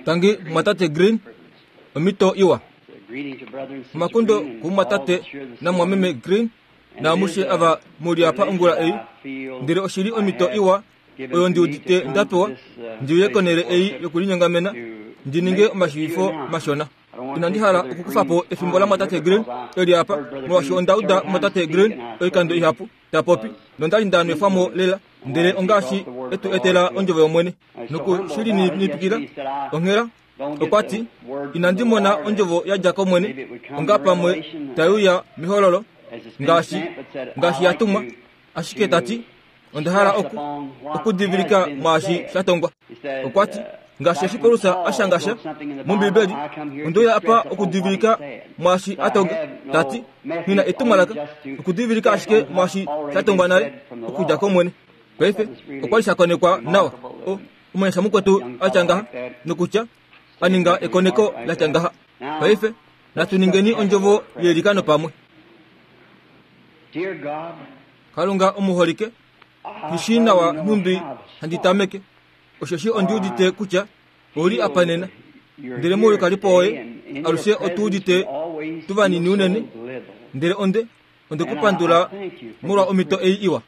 tangi matate green omito iwa makundo kumatate na mwameme green na mushe ava muri apa ungura ei ndire oshiri omito iwa oyo ndi udite ndapewa ndiye konere ei yokulinyanga mena ndininge mashifo mashona inandihara ukukufapo efimbola matate green eri apa mwashi ondauda matate green oikando ihapu tapopi nondali ndanu efamo lela ndere ongashi etu etela onjove omwene nuku shiri nipikira ongera okwati inandimona onjovo ya jako mwene ongapa mwe tayuya mihololo ngashi yatumwa ashike tati ondahara okudivirika mashi shatongwa okwati ngashi ashikorusa ashangasha mumbibeli ondoya apa okudivirika mashi atonga tati hina etumalaka okudivirika ashike mashi shatongwa nale okujako mwene kwefe okwali shakonekwa nawa umanyesha mukwetu achangaha nukucha aninga ekoneko la changaha kwefe natuningeni onjovo yerikano pamwe kalunga omuholike nishina wa numbi handitameke oshoshi ondiudite kucha oli apanena ndere moyo kalipoe aluse otudite tuvani niunene ndere onde kupandula mura omito ei iwa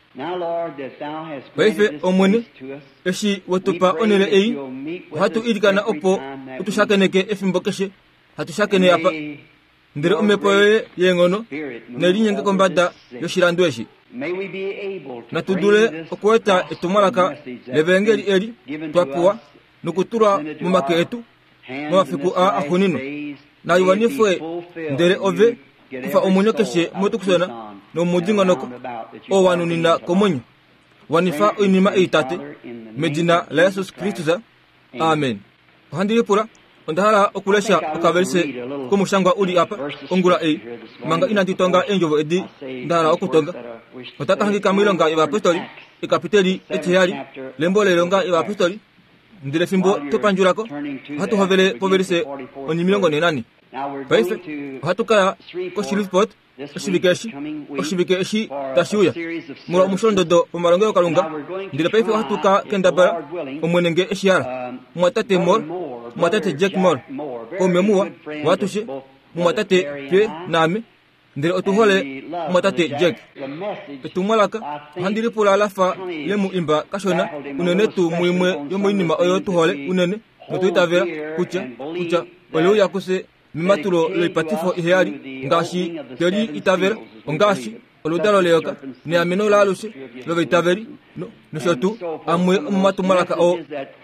kwefe omwene eshi watupa onele ei hatu irikana opo utushakeneke efimbokeshe hatushakene apa ndere omepoe yengono nelinyenge kombada yoshirandu eshi natudule okweta etumalaka levengeli eri twapuwa nukutura mumake etu mwafiku a ahunino na iwanifwe ndere ove kufa omunyokeshe mutukusona no mudingonoko o wanunina komunyo wanifa inima eitate medina la Yesus Kristusa amen handipura ondahara okulesha okaverse kumushangwa uli apa ongura ei manga inantitonga enjovo edi ndahara okutonga otaka hangi kamilonga iwa apostoli ikapiteli etihari lembolelo nga iwa apostoli ndile fimbo topanjurako hatu hovele poverise oni milongo nenani paife hatu kaya ko shilipot oshibikeshi tashuya mura mushondodo omarongeo kalunga ndile paife hatu ka kendabara omwenenge eshiara mwatate mor mwatate Jack mor komemua watushe mwatate pe name ndile otuhole mwatate Jack etumalaka handiri pula alafa lemu imba kashona unenetu muimwe yomoinima oyo tuhole unene mutuitavera kucha oleu yakuse mimaturo leipatifo ihari ngashi teri itavera ongashi oludalo leoka ni amino laluse love itaveri no shotu amwe matumalaka o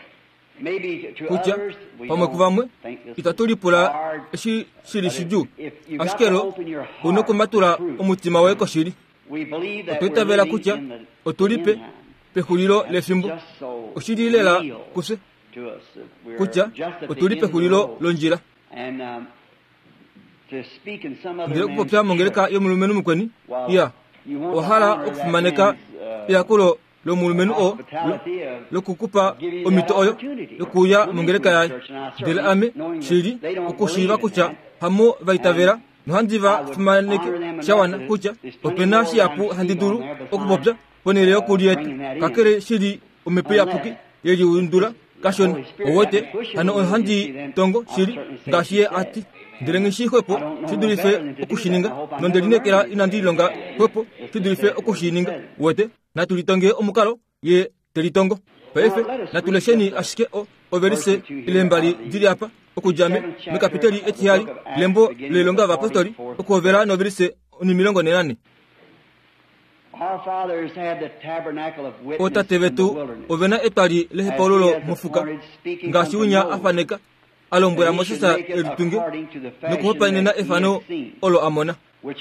kucha pamwe kuvamwe itatulipula eshi shiri shiju ashikero unoko matura omutima weko shiri otwitavera kucha otulipe pehulilo lefimbo oshirilela kuse kucha otulipe hulilo lonjira ndire kupopya mongereka yomulumenu mukweni ya ohala okufumaneka yakulo lomulumenu o lokukupa omito oyo lokuya mongereka yaye ndile ame shiri okushiva kucha hamo vaitavera nohandiva fumaneke shawana kucha opena shiapu handiduru okupopya ponele yokulietu kakere shiri omepe yapuki yeri undura kashon owote hano handi tongo shiri ngashiye ati ndirengi shi hwepo sidurife okushininga nondelinekera inandilonga hwepo sidurife okushininga wote natulitonge omukalo ye telitongo paife natulesheni ashike overise ilembali diri apa okujame mekapiteli etihari lembo lelonga vapostoli okovera noverise ni milongo nenane otate vetu ovena etali lehepololo mufuka ngashi unya afaneka alombwera mosesa elitunge nokuhopanena efano olo amona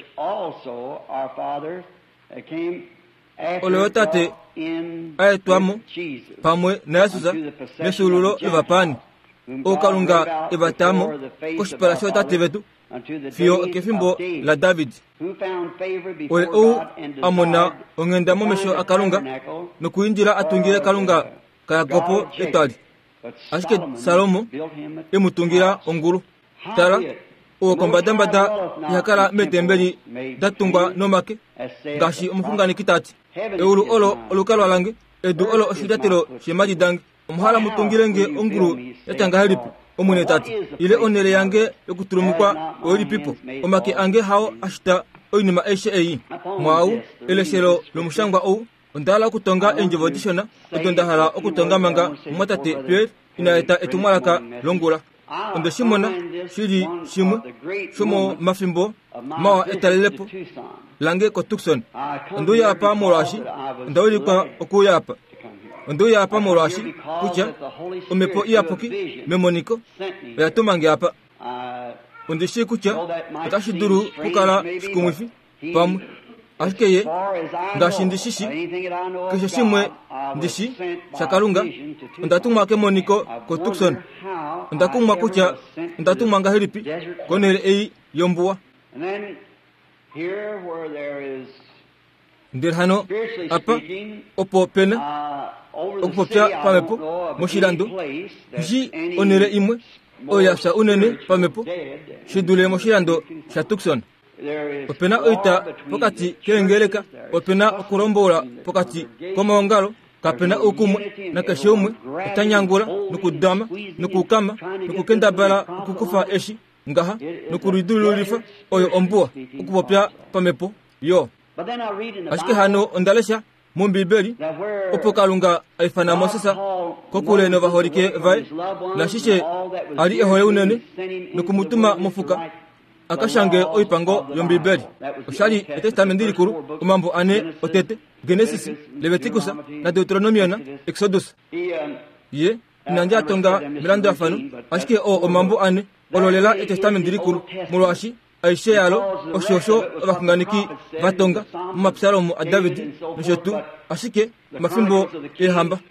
olo otate aetwamo pamwe na Yesusa neshululo evapani okalunga evatamo koshipala shotate vetu fiyo kefimbo la David oe ou amona ongenda momesho akalunga nokuinjira atungire kalunga kayakopo etali ashike Salomo emutungira onguru tala uwo kombadambada yakala metembeli datungwa nomake ngashi omufungani kitati eulu olo olukalo alange edu olo oshidatelo shemadi dange omuhala mutungirenge onguru yatanga helipu omwene tati ile onere yange yokuturumukwa oili pipo omake ange hao ashita oinima eshe eyi mwau eleshelo lomushangwa ou ondala okutonga enjevodishona etondahala okutonga manga mwatate Pierre inaeta etumwalaka longula onde shimona shili shimwe shomo mafimbo mawa etalelepo lange ko Tucson ndu yapa molashi ndawilika okuyapa ndu yapa molashi kucha omepo iapoki memoniko yatumange apa onde kucha atashiduru kukala shikumwifi pam askeye ndashindishishi keshe shimwe ndishi shakalunga ndatuma ke moniko ko Tucson ndakumwa kucha ndatuma ngahiripi konere ei yombua ndirhano apa opo pena okupopya pamepo moshilando nji onere imwe oyasa unene pamepo shidule moshilando sha Tucson opena oita pokati kelengeleka opena okurombola pokati komongalo kapena okumwe na kashomwe etanyangula nukudama nukukama nukukendabala kukufa eshi ngaha nukuridululifa oyo ombua okupopya pamepo yo ashike hano ondalesha mumbibeli opokalunga aifana mosesa kokule no bahorike vai na shishe ali ehoye unene nukumutuma mufuka akashange oipango yombibeli oshali etestamenti likuru umambo ane otete Genesis Leviticus na Deuteronomia na Exodus ye nanja tonga mirando afanu ashike omambo ane ololela etestamenti likuru mulwashi aishe yalo oshosho abakunganiki batonga mumapsalomu a David nshotu ashike mafimbo ehamba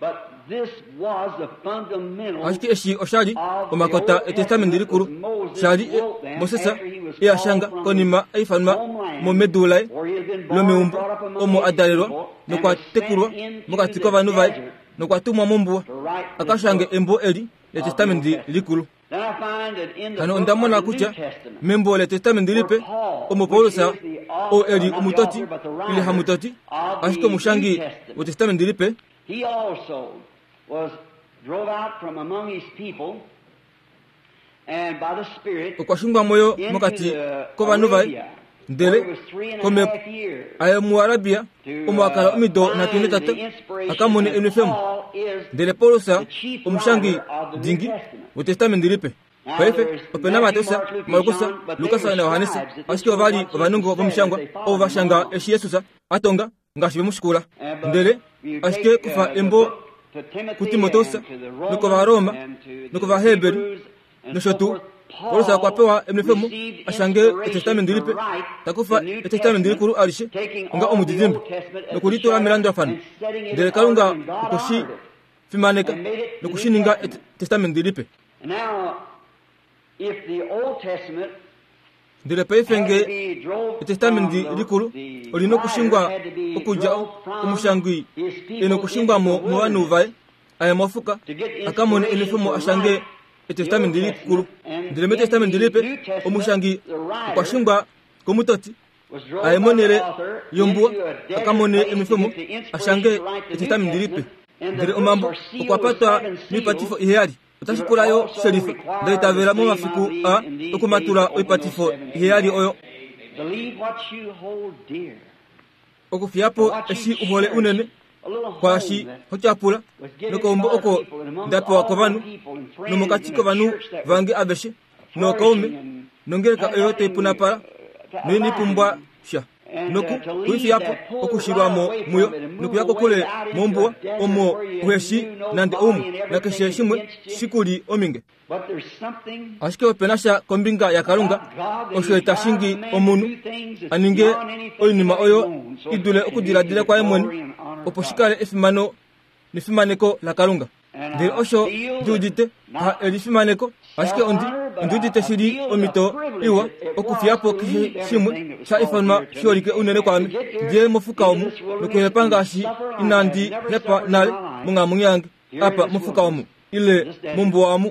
ashike eshi oshali omakota etestamenti likuru shali Mosesa ashanga konima aifanwa momedulai lomeumbu omo adalirwa nokwatekurwa mukati kwa bantu vai nokwatumwa mumbua akashange embo eli etestamenti likuru kano ndamona kucha membo le testamenti lipe omo Paulosa o eli umutoti ili hamutoti ashike mushangi o testamenti lipe he also was drove out from among his people and by the Spirit okwashungwa moyo mukati ko bantu vai ndele kome ayemu Arabia omwakala umido na kinetata akamone enefemu ndele Paulosa omushangi dingi o testamenti lipe Pefe opena Matosa Markosa Lukasa na Yohanesi ashike bali banungo bomushangwa obashanga eshi Yesusa atonga ngashibe mushikula ndele ashike kufa embo kuti Motosa nuko ba Roma nuko ba Heberi noshotu Paulosa kwapewa emnefemu ashange etestamenti lipe takufa etestamenti likuru alishe nga omudidimbe nukulitola mirando afanu ndele kalunga ukoshi fimaneka nukushininga etestamenti lipe if the Old Testament ndile paifenge etestamenti likuru olino kushingwa okuja umushangwi eno kushingwa mu wanu vai aya mafuka akamone enifumo ashange etestamenti likuru ndile testamenti lipe omushangi kwashingwa komutoti aya monere yombua akamone enifumo ashange etestamenti lipe ndile omambo okwapata mipatifo ihali utashikulayo sherifa ndaitavera mu mafiku a okumatula oipatifo ihali oyo okufiapo eshi uhole unene kwashi hochapula nokombo oko ndapo wako vanu nomokati ko vanu vange abeshe nokaume nongereka eyote ipunapala noinipumbwa sha noku kuifiapo okushirwamo muyo nokuyako kule mombua omo uheshi nande umu nakeshe shimwe shikuli ominge ashike openasha kombinga ya kalunga oshoeta shingi omunu aninge oinima oyo idule okudiladila kwa emweni oposhikale efimano nifimaneko la kalunga ndiri osho judite ha elifimaneko ashike ondudite shiri omito iwa okufiapo kishi shimwe sha ifanma shiolike unene kwame ndiye mofuka omu nukuhepanga ashi inandi hepa nale munga munyange apa mofuka omu ile mumbu wamu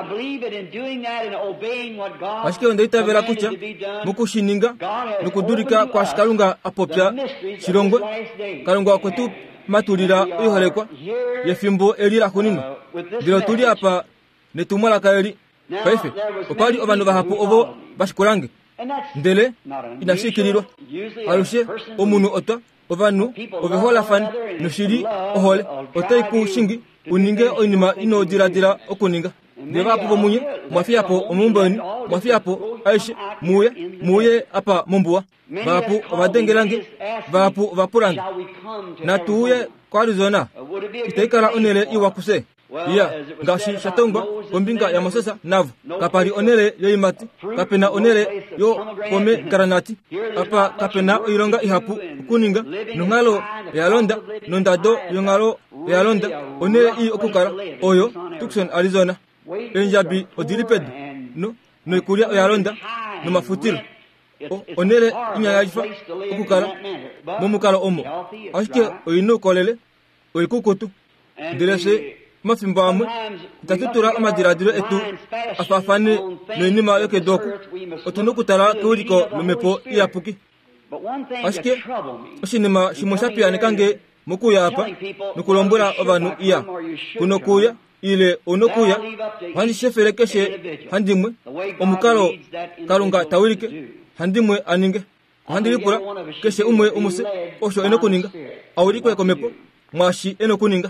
ashike ondeitavera kucha mukushininga nukudurika kwa shikalunga apopya shirongwe kalunga wakwetu matulira uyohalekwa yefimbo elira kunino ndilo tuli apa netumwala kaeli paife opali ovanu vahapu ovo vasikulange ndele inashikililwa alushe omunu ota ovanu ovehola fani nushili ohole otaiku shingi uninge oinima inodiradira okuninga ndevapo vomunye mwafiapo omumboni mwafiapo aishe muye apa mumbuwa vapu ovadengelange vapu vapulange natuye kwarizona itaikala onele iwakuse iya ngashi shatongwa kombinga ya Mosesa navu kapali onele yoimati kapena onele yo pome garanati apa kapena oilonga ihapu kuninga nungalo yalonda nondado yongalo yalonda onele i okukala oyo Tucson Arizona enjabi odiliped no ikulia yalonda no mafutilo onele inyayajifa okukala momukalo omo ashike oyinu kolele oyikukutu ndirese mafimbo amwe tatutura amadiradiro etu afafane noinima yoke doku otunukutala kuliko lumepo iyapuki ashike oshinima shimoshapiane kange mukuya apa nukulombula ovanu iya kunokuya ile onokuya handi shefelekeshe handimwe omukalo kalunga tawilike handimwe aninge handilipula keshe umwe umuse osho enokuninga awulikwe komepo mwashi enokuninga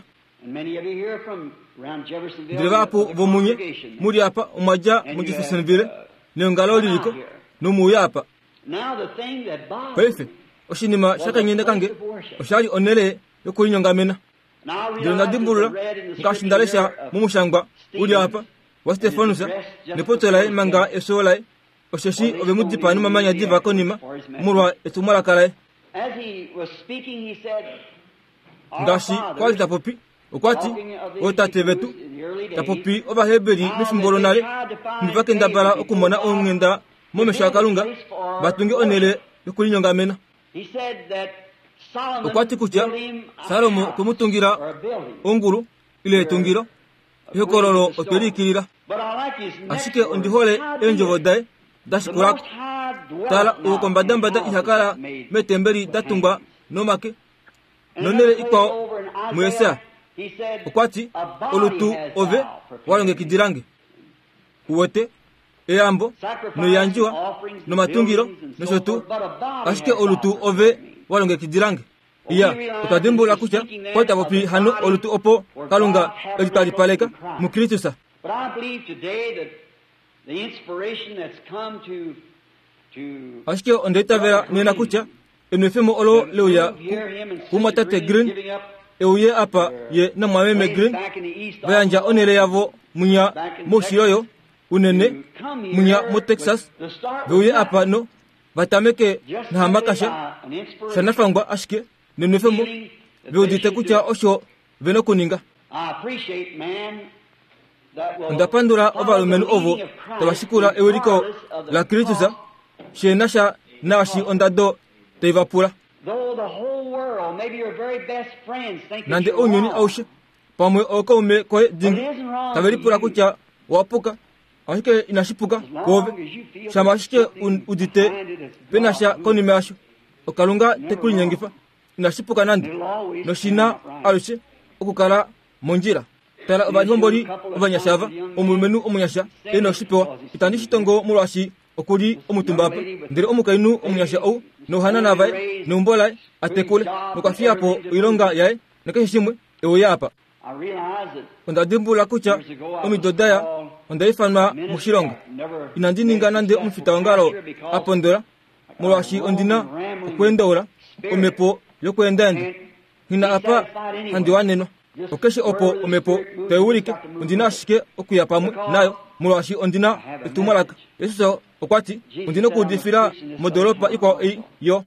ndivapo vomunye muri apa umaja mu Jeffersonville nengalo liliko numuya apa paife oshinima shakanyenda kange oshali onele yokulinyongamena ndina dimbulula ngashindalesha mumushangwa uli apa wa Stefanusa nepotolae manga esolae osheshi ovemudipani mamanya diva konima murwa etumala kalae ngashi kwali tapopi ukwati otate vetu tapopi ovaheberi mifimbolo nale mivakenda bala okumona ongenda momesha kalunga batunge onele yokulinyongamena ukwati kutya Salomo kumutungira ongulu ile tungiro yokololo otelikilira ashike ondihole enjovodae dashikulako tala ukombadambada ihakala metemberi datungwa nomake nonele ikwa mwesa ukwati olutu ove walongekidirange uwote eyambo noyanjiwa nomatungiro noshotu ashike olutu ove walongekidirange iya utadimbula kucha kwata bopi hanu olutu opo kalunga elitalipaleka mukristusa ashike ondeta vera nena kucha enefemo olo leuya kumatate green euye apa ye na mwameme green vayanja onele yavo munya moshiyoyo unene munya mo Texas veuye apa no vatameke na hamakasha shanafangwa ashike nenefemo veudite kucha osho veno kuninga ndapandura ovalumenu ovo tabashikula euriko la Kristusa shenasha nashi ondado teivapula nande onyoni aushe pamwe okaume koe dingi tavelipula kucha wapuka ashike inashipuka kove shamashike udite penasha konime asho okalunga tekulinyangifa inashipuka nande noshina alushe okukala monjira tala abalihomboli obanyashava omulumenu omunyasha enoshipewa itandishitongo mulwashi okuli omutumbapa ndere omukainu omunyasha ou nohana navae nombolae atekule nokafiapo ilonga yae nakeshimwe ewoyapa ondadimbula kucha omidodaya ondaifanwa mushilonga inandininga nande omufita wangalo apondora mulwashi ondina okwendola omepo yokwendaende hina apa handi wanenwa okeshe opo omepo tewulike ondina ashike okuya pamwe nayo mulwashi ondina etumalaka yesusa okwati ondina okudifila modolopa ikwa yo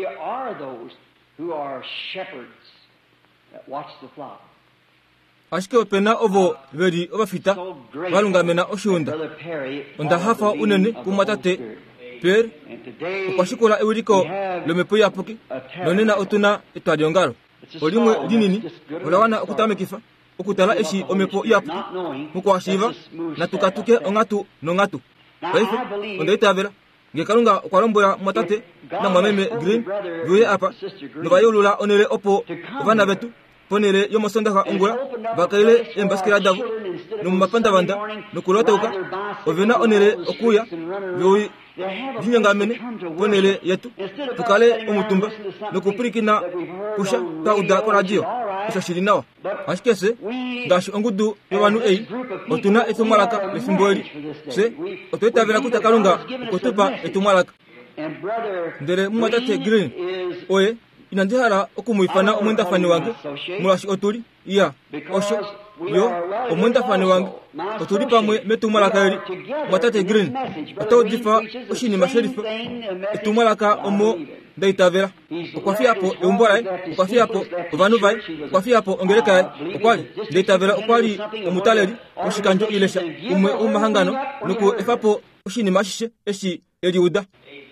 ashike opena ovo veli ovafita valungamena oshunda ondahafa unene kumatate Pierre okwashikula euliko lomepo yapuki nonena otuna etwalyongalo olimwe linini olawana okutamekifa okutala eshi omepo yapuki mukwashiva natukatuke ongatu nongatu paife ondaitavela ngekalunga okwalombola mwatate na mwameme green vuye apa novayulula onele opo vana vetu ponele yo masonda ka ungula bakaile embaskira davu no mapanda banda no kulota uka ovena onele okuya yo jinyanga mene ponele yetu tukale omutumba no kupirikina kusha ta uda ko radio ushashirinawa ashkese ngashi ongudu yobanu otuna etumalaka lifimboeli se otweta vela kutakalunga kotupa etumalaka ndere mumatate green oye inandihara okumuifana omwenda fani wange mulashi otuli iya osho yo omwenda fani wange otuli pamwe metumalaka eri matate green otodifa oshinima sherifa etumalaka omo ndaitavera okwafiapo eumbora okwafiapo ovanu vai okwafiapo ongereka okwali ndaitavera okwali omutaleri oshikanjo ilesha umwe umahangano nuku efapo oshinima shishe eshi eliuda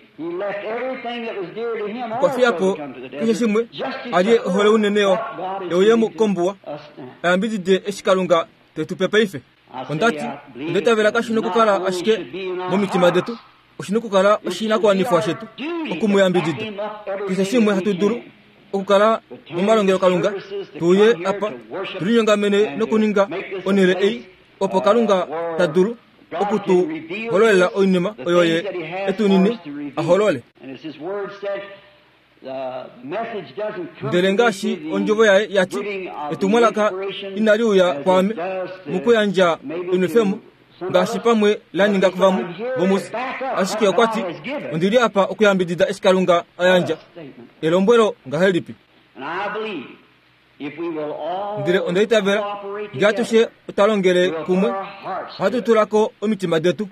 kwafiapo kishimwe aliye hole uneneo yoyemu kombuwa ambidide eshikalunga tetupepeife ondati ndetavera kashino kukala ashike momitima detu oshino kukala oshina kwa nifwa shetu okumuyambidide kishimwe hatuduru okukala mumalongero kalunga tuye apa tulinyongamene nokuninga onere opo kalunga taduru okutu hololela oinima oyoye etunini aholole ndelengashi onjovo yae yati etumwalaka inaliuya kwame mukuyanja unifemu ngashi pamwe laninga kuvamu bomusi ashike kwati ondiri apa okuyambidida eshikalunga ayanja elombwelo ngahelipi ndire ondaitavera ngatushe utalongele kumwe hatutulako omitima detu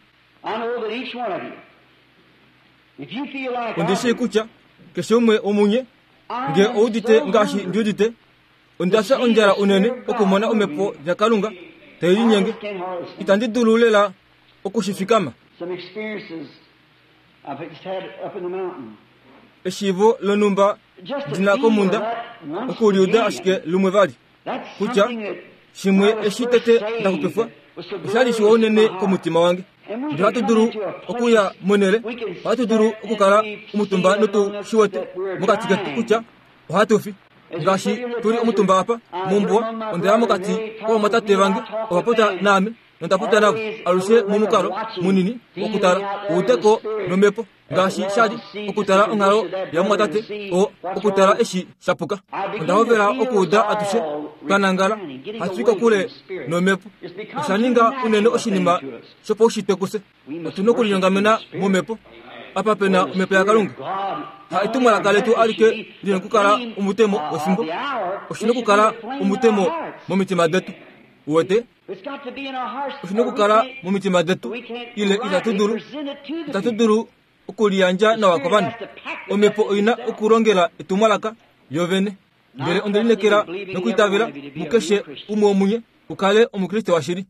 ondishe kucha keshe umwe omunye nge oudite ngashi ndiudite ondasa onjala unene okumona omepo yakalunga teyilinyenge itandidululela okushifikama eshivo lonumba dinako munda okuliuda ashike lumwe vali kucha shimwe eshitete ndakupefwa eshali shiwa unene komutima wange ndi hatuduru okuya mwenele hatuduru okukala umutumba notu shiwete mukatikati kucha ohatufi ngashi tuli omutumba apa mumbwa ondera mukati kwa matate vange opapota name nontaputa navo aluse mumukalo munini okutala uteko nomepo ngashi shali okutala ongalo ya mwatate okutala eshi shapuka ndahovera okuda atushe kanangala hatwika kule nomepo shaninga unene oshinima shopo ushitekuse otunokulinyongamena mumepo apa pena mepo yakalunga ha itumwalaka letu alike lino kukala umutemo osimbo oshino kukala umutemo momitima detu wote oshino kukala momitima detu ile itatuduru okuliyanja na wakobana omepo oina okulongela etumwalaka yovene ndere ondelinekera nokuitavira mukeshe umwe omunye ukale omukristo wa shiri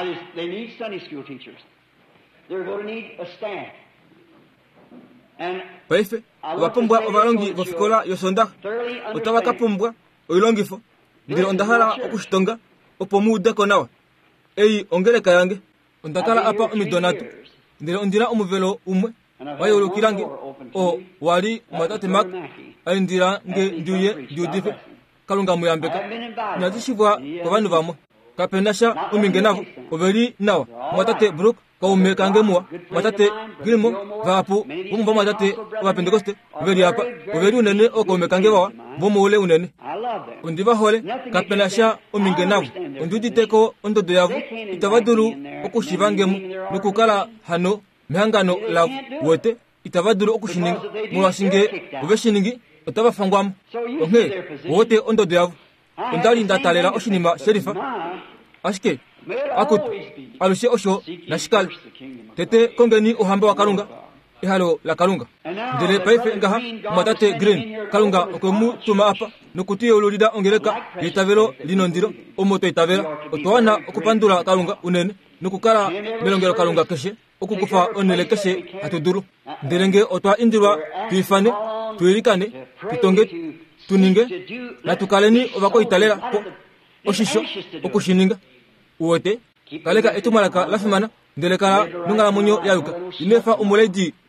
paife abapumbwa obalongi bofikola yosonda otawakapumbwa oilongifo ndire ondahala okushitonga opo muudeko nawa eyi ongeleka yange ondakala apa omidonatu ndire ondira omuvelo umwe wayolukirange wali matate mak ayindira nge ndiuye ndiudife kalunga muyambeka nyazishibwa kwa vanhu vamwe kapenasha uminge navo overi nawa matate brook kaume kange muwa matate grimo vapu vumba matate vapentekoste overi apa overi unene okaume kange wawa vomuule unene ondiva hole kapenasha uminge navo onduditeko ondodo yavo itavaduru okushivangemu nokukala hano mihangano lavu wote itavaduru okushininga mulwasinge oveshiningi otavafangwamu onke wote ondodo yavu ondali ndatalela oshinima sherifa ashike akutu alushe osho nashikale tete kongeni ohamba wa kalunga ihalo la kalunga ndele paife ngaha matate green kalunga okwemutuma apa nokuti olulida ongereka itavelo linondiro omoto itavela otwana okupandula kalunga unene nokukala melongero kalunga keshe okukufa onele keshe hatuduru ndelenge otwa indirwa tuifane tuilikane tutonge tuninge na tukaleni ovako italela po oshisho okushininga uwote kaleka etumalaka lafimana ndelekala nungala munyo yaluka inefa umuledi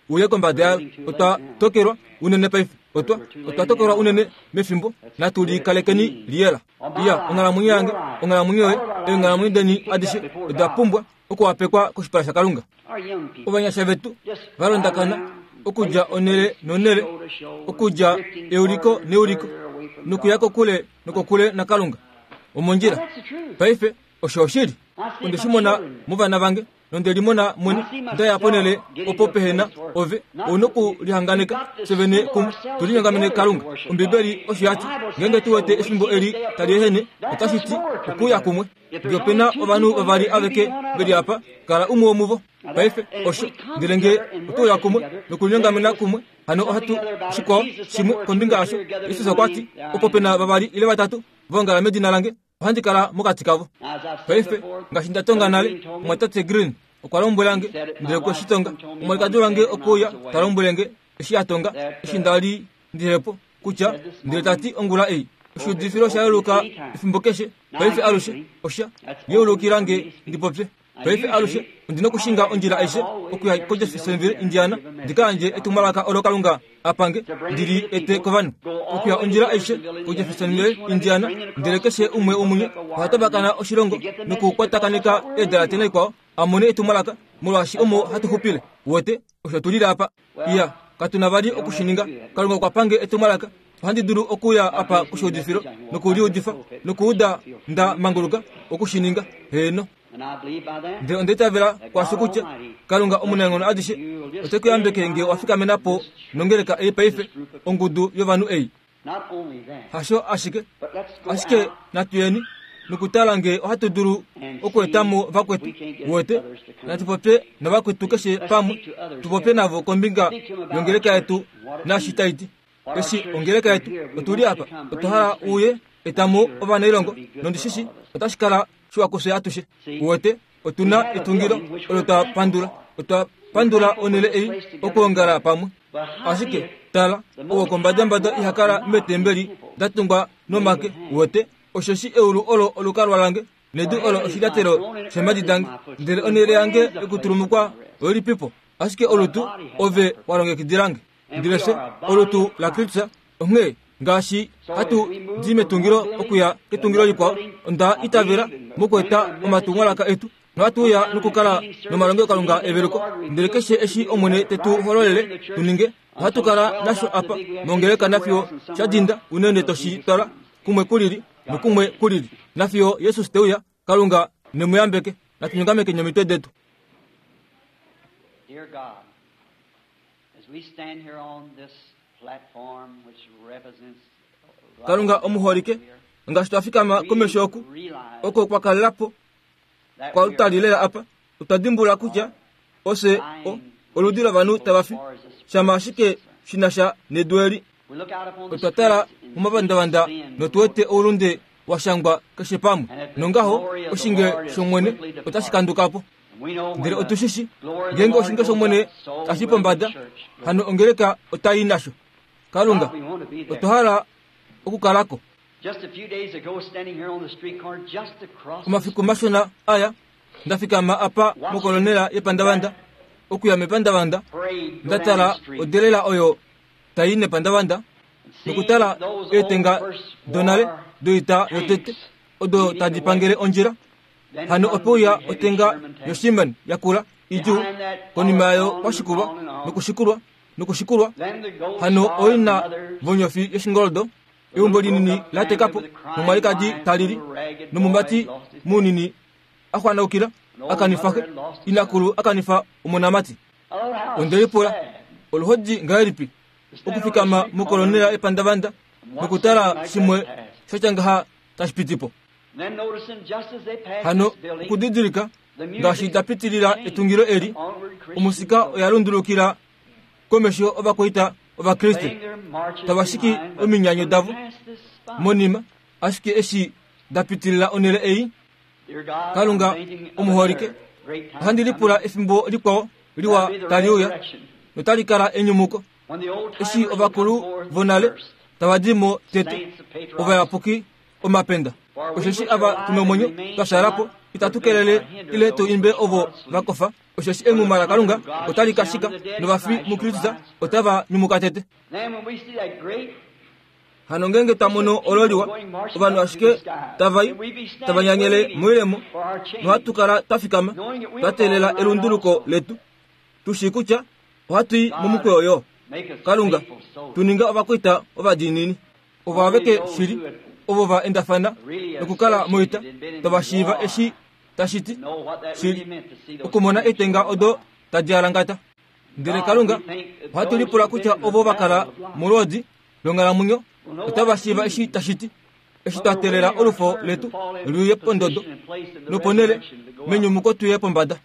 uye kombada ota tokerwa unene paife ota tokerwa unene mefimbo na tuli kalekeni liela iya ongala munyange ongala munyoe engala mwindeni adishe da pumbwa uko apekwa kushipara kalunga obanyasha betu balondakana okuja onele nonele okuja euriko neuriko nukuyako kule nukokule na kalunga omonjira paife oshoshiri undishimona muvana bange nondelimona muni ndayaponele opopehena ove onoku lihanganika sevene kum tulihangamene kalunga umbibeli oshiyati ngenge tuwete esimbo eli talihene utashiti ukuya kumwe ndiopena obanu babali aveke beli apa kala umu omuvo paife osho ndilenge utuya kumwe nukulihangamena kumwe hano ohatu shiko shimu kondinga asho isusa kwati opopena babali ile batatu vongala medina lange handikala mukatikavo paife ngashindatonga nale mwatate green okwalombwelange ndile kwa shitonga umwalikadulanga okuya talombwelenge eshiyatonga eshindali ndilepo kucha ndile tati ongula ei shudifiro shayeluka ifimbokeshe paife alushe osha yeulukirange ndipopye paife alushe ndino kushinga onjira aishe okuya koja fisenville indiana ndikanje etumalaka olokalunga apange ndili ete kovanu okuya onjira aishe koja fisenville indiana ndilekeshe umwe umunye watabakana oshirongo nukukwatakanika edala tena ikwao amone etumalaka mulwashi omo hatuhupile wote oshatulila apa iya katuna bali okushininga kalunga kwapange etumalaka handi duru okuya apa kushodifiro nukuli udifa nukuuda nda manguluka okushininga heno nde ondetavela kwa sukuche kalunga omunengono adishe otekuyambeke nge wafika menapo nongeleka paife ongudu yovanu ei hasho ashike natuyeni nukutalange ohatuduru okuetamo vakwetu wote natupope na vakwetu keshe pamwe tupope navo kombinga yongeleka yetu nashitaiti eshi ongeleka yetu otuli apa otohala uye etamo ovana ilongo nondishishi otashikala shiwakuse atushe wote otuna etungilo otapandula onele ei okuongala pamwe ashike tala owo kombadambada ihakala metembeli datungwa nomake wote oshoshi eulu olo olukalwalange nedu olo oshidatelo shemadidange ndele onele yange ekutulumukwa oli pipo ashike olutu ove walongekidilange ndilese olutu la kritsa onge ngashi hatu dimetungilo okuya ketungilo likwao nda itavera mukweta omatungwalaka etu nwatuya nukukala nomalonge kalunga eveluko ndelekeshe eshi omwene tetu hololele tuninge hatukala nasho apa mongeleka nafyo shadinda unene toshitala kumwe kulili nukumwe kulili nafyo yesu steuya kalunga nemuyambeke natunyungameke nyomito detu. Dear God, as we stand here on this platform which represents kalunga omuholike ngashitwafikama komeshoku oko kwakalelapo kwa utalilela apa utadimbula kucha ose oludila vanu tabafi shamashike shinasha nedweli utatala umabandabanda notuwete olunde washangwa keshe pamwe nongaho oshinge shomwene utashikandukapo ndile otushishi ngenge oshinge shomwene ashipo mbada hano ongeleka otayinasho kalunga otohala okukalako kumafiku mashona aya ndafikama apa mukolonela yepandabanda okuya mepandabanda ndatala odelela oyo tayine pandabanda nukutala etenga donale doita yotete odo tadipangele onjira hano opuya otenga yoshimen yakula iju konimayo washikulwa nukushikulwa hano oina vonyofi yeshingoldo iumbo linini latekapo mumalikaji talili numumbati munini akwanaukila akanifake inakulu akanifa umunamati ondelipola oluhoji ngaelipi okufikama mukolonela epandabanda nukutala shimwe shachangaha tashipitipo hano okudidilika ngashitapitilila etungilo eli omusika oyalundulukila komesho obakoita obakristu tabashiki ominyanyo davu monima ashike eshi dapitilila onele ei kalunga omuholike handilipula efimbo likwao liwa taliuya notalikala enyumuko eshi obakulu vonale tabadimo tete obayapuki omapenda osheshi aba tunomonyo twasharapo itatukelele ile tuimbe ovo vakofa oshashi engumara kalunga otali kashika no bafi mukristo otava nyumukatete. Then when we see that great Hanongenge tamono ololiwa obanu ashike tavai tabanyanyele mwilemo nwatukara tafikama tatelela elunduluko letu tushikucha watui mumukwe oyo kalunga tuninga obakwita obadinini obaweke shiri obova endafana nokukala moita tabashiva eshi tashiti shiri okumona etenga odo tadiarangata ndire kalunga watulipula kucha obobakala mulodi longala munyo utabashiva eshi tashiti eshi tatelela olufo letu luye pondodo noponele menyu mukotu ye pombada.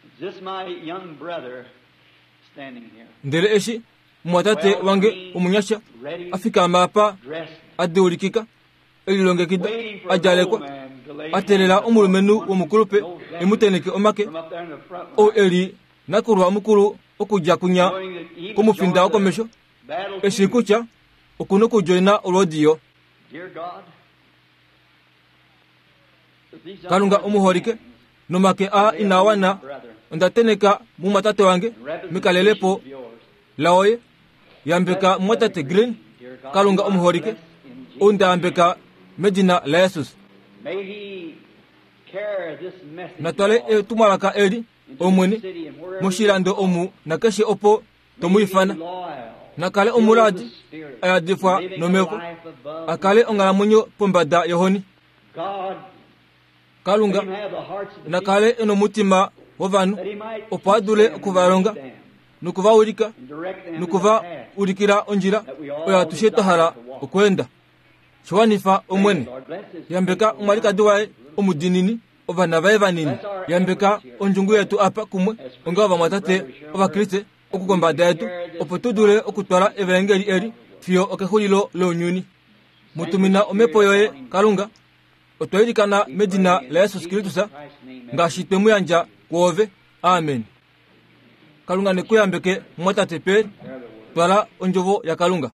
Ndele eshi mwatate wange umunyasha afika mapa adeulikika elilongekida ajalekwa atelela omulumenu womukulupe emuteneke omake o eli nakurwa mukuru okuja kunya kumufinda okomesho eshikucha okuno kujoina olodiyo kalunga umuhorike nomake a inawana ndateneka mumatate wange mikalelepo laoye yambeka mwatate green kalunga umuhorike undambeka medina la Jesus natwale etumalaka eli omweni mushirando omu nakeshe opo tomuyifana nakale omuladi ayadifwa nomeko akale ongala munyo pombada yohoni kalunga nakale eno mutima wovanu opadule okuvalonga nukuvawulika nukuvawulikira onjira oya tushetohala okwenda shwanifa omwene yambeka umwalikadi wae omudinini ovana vae vanini yambeka onjungu yetu apa kumwe onga ova mwatate ova kriste okugombada yetu opo tudule okutwala evangeli eli fiyo okehulilo lonyuni mutumina omepo yoye kalunga otwayilikana medina la Yesu Kristo ngashitwe muyanja kuove. Amen. Kalunga nekuyambeke mwatate peri twala onjovo ya kalunga.